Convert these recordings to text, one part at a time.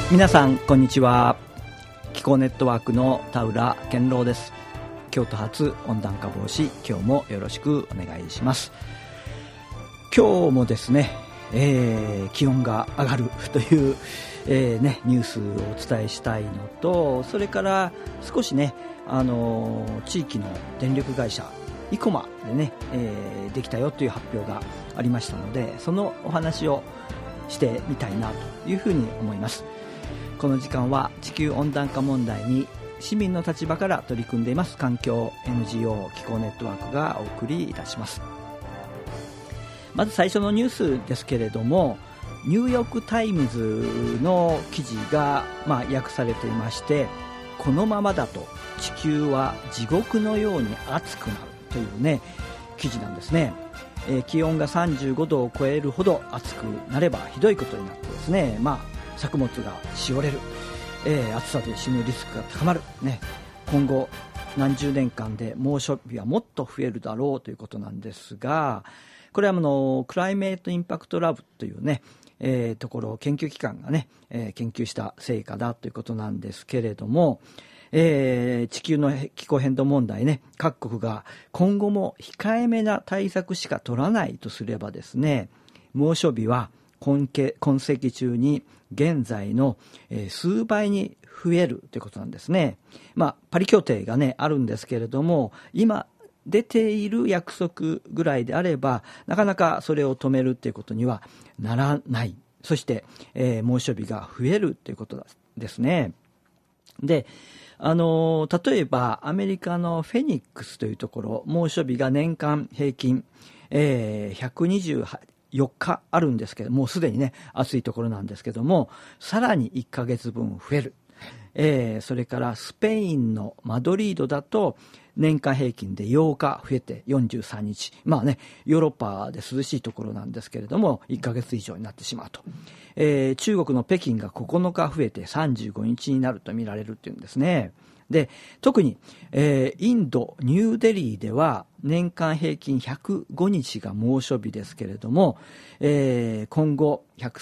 皆さんこんにちは。気候ネットワークの田浦健郎です。京都発温暖化防止、今日もよろしくお願いします。今日もですね、気温が上がるという、ニュースをお伝えしたいのと、それから少しね、地域の電力会社生駒でね、できたよという発表がありましたので、そのお話をしてみたいなというふうに思います。この時間は地球温暖化問題に市民の立場から取り組んでいます環境 NGO 気候ネットワークがお送りいたします。まず最初のニュースですけれども、ニューヨークタイムズの記事が、訳されていまして、このままだと地球は地獄のように暑くなるというね記事なんですね。気温が35度を超えるほど暑くなればひどいことになってですね、作物がしおれる、暑さで死ぬリスクが高まる、今後何十年間で猛暑日はもっと増えるだろうということなんですが、これはクライメートインパクトラブというね、ところ研究機関がね、研究した成果だということなんですけれども、地球の気候変動問題ね、各国が今後も控えめな対策しか取らないとすればですね、猛暑日は今世紀中に現在の数倍に増えるということなんですね。パリ協定がねあるんですけれども、今出ている約束ぐらいであればなかなかそれを止めるということにはならない。そして、猛暑日が増えるということですね。で、例えばアメリカのフェニックスというところ、猛暑日が年間平均、128 4日あるんですけども、うすでにね暑いところなんですけども、さらに1ヶ月分増える。それからスペインのマドリードだと年間平均で8日増えて43日、ヨーロッパで涼しいところなんですけれども1ヶ月以上になってしまうと。中国の北京が9日増えて35日になると見られるっていうんですね。で、特に、インドニューデリーでは年間平均105日が猛暑日ですけれども、今後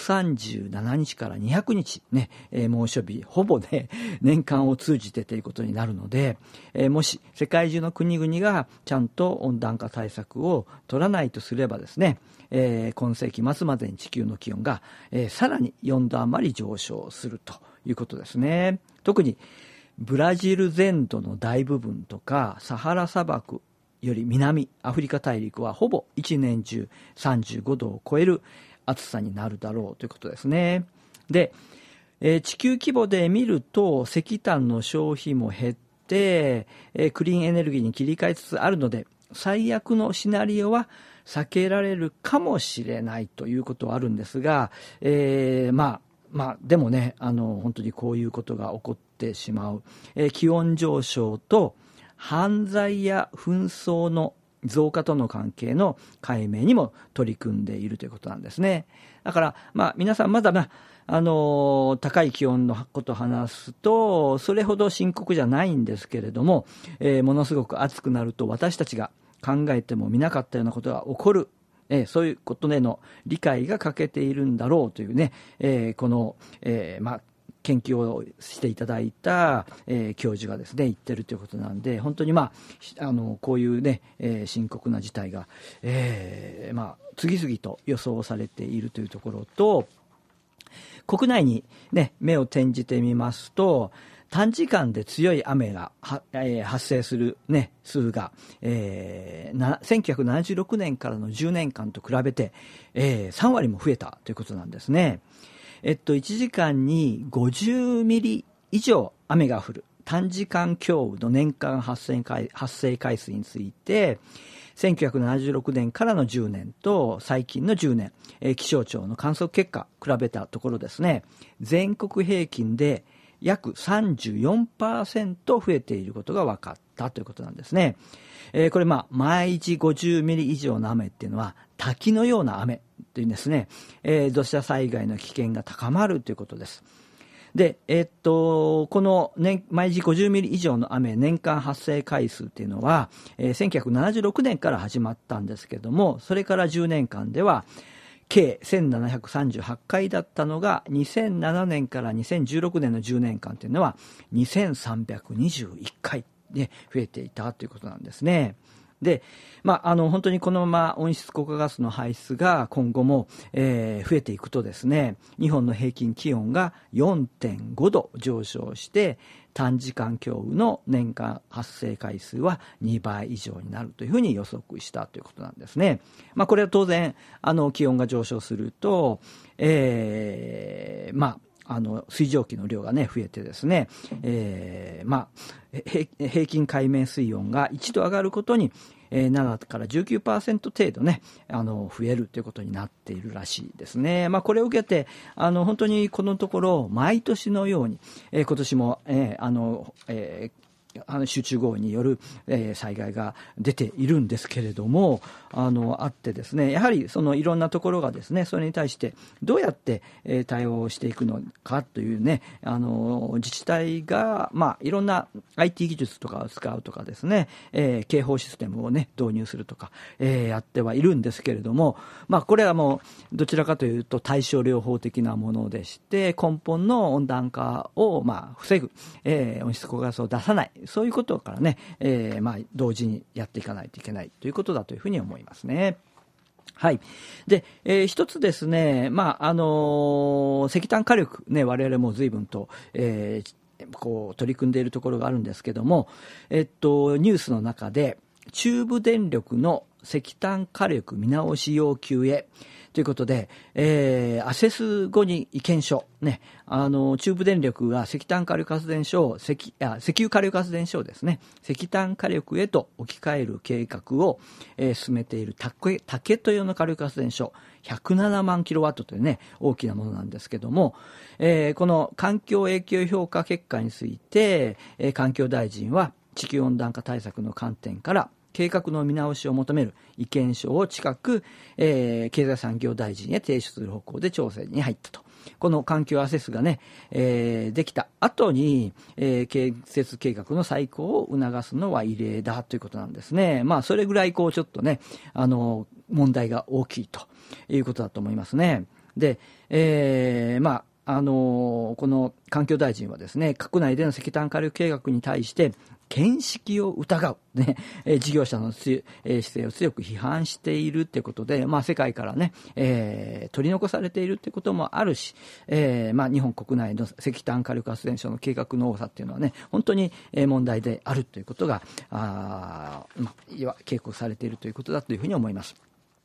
137日から200日ね、猛暑日ほぼね年間を通じてということになるので、もし世界中の国々がちゃんと温暖化対策を取らないとすればですね、今世紀末までに地球の気温が、さらに4度余り上昇するということですね。特にブラジル全土の大部分とかサハラ砂漠より南アフリカ大陸はほぼ一年中35度を超える暑さになるだろうということですね。で、地球規模で見ると石炭の消費も減って、クリーンエネルギーに切り替えつつあるので、最悪のシナリオは避けられるかもしれないということはあるんですが、でもね、本当にこういうことが起こってしまう、気温上昇と犯罪や紛争の増加との関係の解明にも取り組んでいるということなんですね。だから皆さんまだ高い気温のことを話すとそれほど深刻じゃないんですけれども、ものすごく暑くなると私たちが考えてもみなかったようなことが起こる、そういうことでの理解が欠けているんだろうというね、この、研究をしていただいた、教授がですね言ってるということなんで、本当にこういうね、深刻な事態が、次々と予想されているというところと、国内にね目を転じてみますと、短時間で強い雨が発生する、数が、1976年からの10年間と比べて、3割も増えたということなんですね。1時間に50ミリ以上雨が降る短時間強雨の年間発生回数について、1976年からの10年と最近の10年、気象庁の観測結果比べたところですね、全国平均で約 34% 増えていることが分かったということなんですね。これ毎日50ミリ以上の雨っていうのは滝のような雨というんですね。土砂災害の危険が高まるということです。で、この、毎日50ミリ以上の雨年間発生回数っていうのは、1976年から始まったんですけども、それから10年間では計1738回だったのが、2007年から2016年の10年間というのは2321回で増えていたということなんですね。で、本当にこのまま温室効果ガスの排出が今後も、増えていくとですね、日本の平均気温が 4.5 度上昇して、短時間強雨の年間発生回数は2倍以上になるというふうに予測したということなんですね。これは当然気温が上昇すると、水蒸気の量がね増えてですね、平均海面水温が1度上がることに、7から 19% 程度ね増えるということになっているらしいですね。これを受けて本当にこのところ毎年のように、今年も、集中豪雨による、災害が出ているんですけれども、あってですね、やはりそのいろんなところがですね、それに対してどうやって、対応していくのかというね、自治体が、いろんな IT 技術とかを使うとかですね、警報システムをね導入するとか、やってはいるんですけれども、これはもうどちらかというと対症療法的なものでして、根本の温暖化を防ぐ、温室効果ガスを出さない、そういうことからね、同時にやっていかないといけないということだというふうに思いますね。はい。で、一つですね、石炭火力ね、我々も随分と、取り組んでいるところがあるんですけども、ニュースの中で中部電力の石炭火力見直し要求へということで、アセス後に意見書、ね、中部電力が石炭火力発電所を石油火力発電所をですね、石炭火力へと置き換える計画を、進めている竹豊の火力発電所、107万キロワットというね、大きなものなんですけども、この環境影響評価結果について、環境大臣は地球温暖化対策の観点から計画の見直しを求める意見書を近く、経済産業大臣へ提出する方向で調整に入ったと。この環境アセスがね、できた後に、建設計画の再考を促すのは異例だということなんですね。それぐらいちょっとね、問題が大きいということだと思いますね。で、この環境大臣はですね、閣内での石炭火力計画に対して見識を疑う、ね、事業者の姿勢を強く批判しているということで、世界からね、取り残されているということもあるし、日本国内の石炭火力発電所の計画の多さっていうのはね、本当に問題であるということが警告されているということだというふうに思います。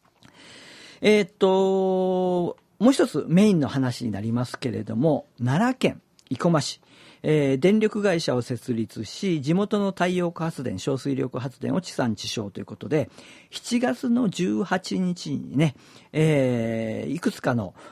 もう一つメインの話になりますけれども、奈良県生駒市、電力会社を設立し、地元の太陽光発電、小水力発電を地産地消ということで、7月の18日にね、いくつかの、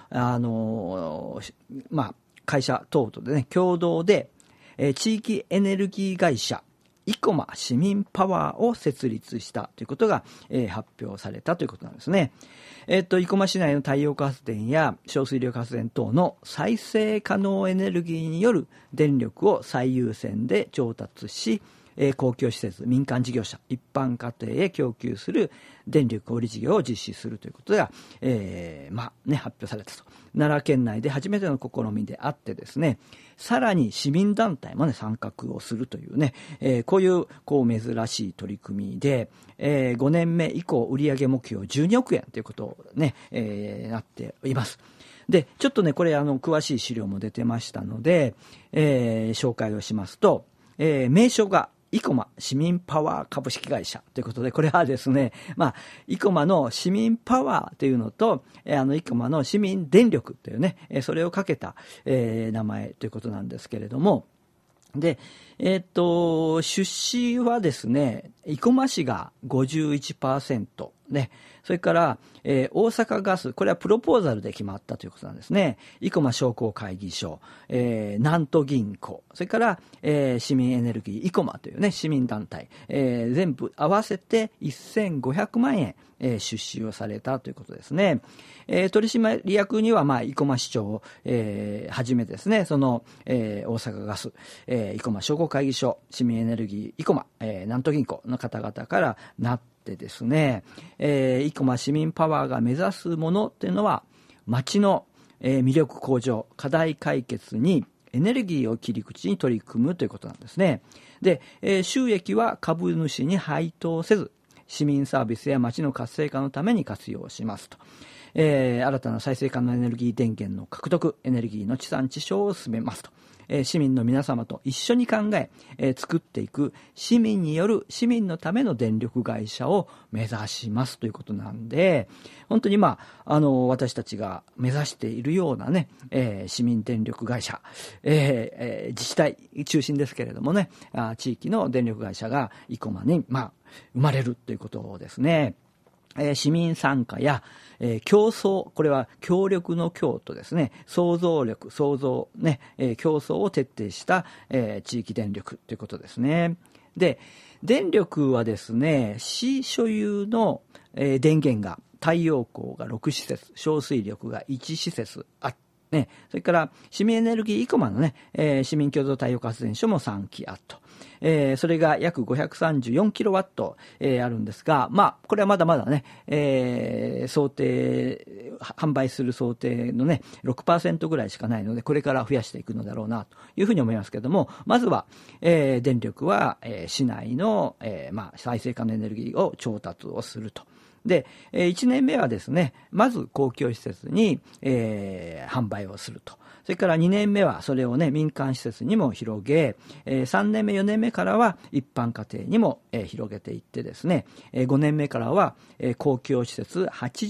会社等とでね、共同で、地域エネルギー会社生駒市民パワーを設立したということが、発表されたということなんですね。生駒市内の太陽光発電や小水力発電等の再生可能エネルギーによる電力を最優先で調達し、公共施設、民間事業者、一般家庭へ供給する電力小売事業を実施するということが、発表されたと。奈良県内で初めての試みであってですね、さらに市民団体もね、参画をするというね、こういう珍しい取り組みで、5年目以降売上目標12億円ということをね、なっています。で、ちょっとね、これ詳しい資料も出てましたので、紹介をしますと、名称が生駒市民パワー株式会社ということで、これはですね、生駒の市民パワーというのと、生駒の市民電力というね、それをかけた、名前ということなんですけれども、で、出資はですね、生駒市が 51% ね、それから、大阪ガス、これはプロポーザルで決まったということなんですね。生駒商工会議所、南都銀行、それから、市民エネルギー生駒というね、市民団体、全部合わせて1500万円、出資をされたということですね。取締役には生駒市長を、はじめですね、その、大阪ガス、生駒商工会議所、市民エネルギー生駒、南都銀行の方々からなっててですね、生駒市民パワーが目指すものっていうのは、町の魅力向上、課題解決にエネルギーを切り口に取り組むということなんですね。で、収益は株主に配当せず、市民サービスや町の活性化のために活用しますと。新たな再生可能エネルギー電源の獲得、エネルギーの地産地消を進めますと。市民の皆様と一緒に考え、作っていく市民による市民のための電力会社を目指しますということなんで、本当に私たちが目指しているようなね、市民電力会社、自治体中心ですけれどもね、地域の電力会社が生駒に、生まれるということですね。市民参加や、競争、これは協力の協とですね、創造力、創造ね、競争を徹底した、地域電力ということですね。で、電力はですね、市所有の、電源が太陽光が6施設、小水力が1施設あって、それから市民エネルギー生駒のね、市民共同太陽光発電所も3基あっと。それが約534キロワット、あるんですが、これはまだまだね、想定、販売する想定のね、6% ぐらいしかないので、これから増やしていくのだろうな、というふうに思いますけれども、まずは、電力は、市内の、再生可能エネルギーを調達をすると。で、1年目はですね、まず公共施設に、販売をすると。それから2年目はそれをね、民間施設にも広げ、3年目、4年目からは一般家庭にも、広げていってですね、5年目からは、公共施設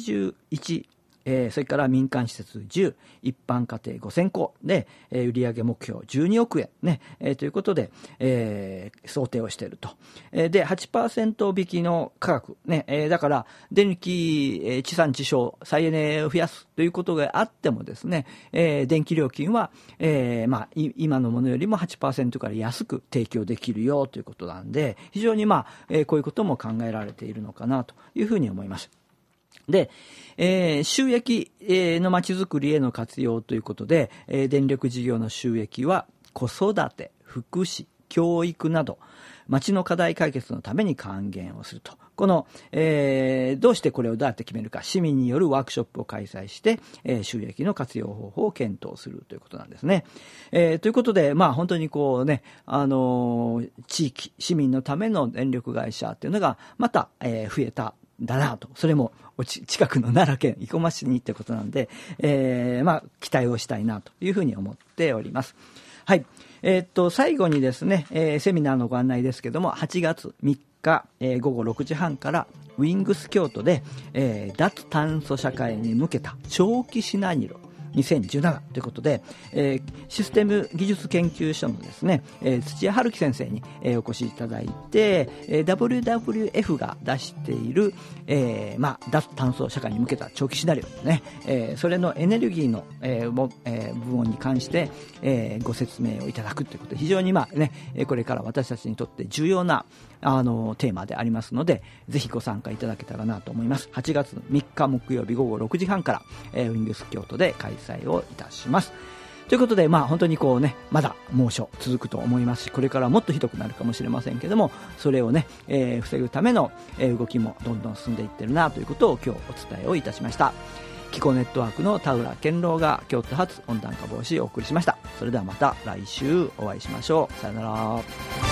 81、それから民間施設10、一般家庭5000戸で、売上目標12億円、ねということで、想定をしていると。で、8% 引きの価格、ねだから電気、地産地消、再エネを増やすということがあってもですね、電気料金は、今のものよりも 8% から安く提供できるよということなんで、非常にこういうことも考えられているのかなというふうに思います。で、収益のまちづくりへの活用ということで、電力事業の収益は子育て、福祉、教育など町の課題解決のために還元をすると。この、どうしてこれをどうやって決めるか、市民によるワークショップを開催して、収益の活用方法を検討するということなんですね。ということで、本当にこうね、地域、市民のための電力会社っていうのがまた、増えただなと。それも近くの奈良県生駒市にってことなんで、期待をしたいなというふうに思っております。はい。最後にですね、セミナーのご案内ですけども、8月3日、午後6時半からウィングス京都で、脱炭素社会に向けた長期シナリオ2017ということで、システム技術研究所のですね、土屋春樹先生に、お越しいただいて、WWF が出している、脱炭素社会に向けた長期シナリオね、それのエネルギーの、部門に関して、ご説明をいただくということで、非常にこれから私たちにとって重要なテーマでありますので、ぜひご参加いただけたらなと思います。8月3日木曜日午後6時半から、ウィングス京都で開催をいたします。ということで、本当にこうね、まだ猛暑続くと思いますし、これからもっとひどくなるかもしれませんけども、それをね、防ぐための、動きもどんどん進んでいってるなということを今日お伝えをいたしました。気候ネットワークの田浦健郎が京都発温暖化防止をお送りしました。それではまた来週お会いしましょう。さよなら。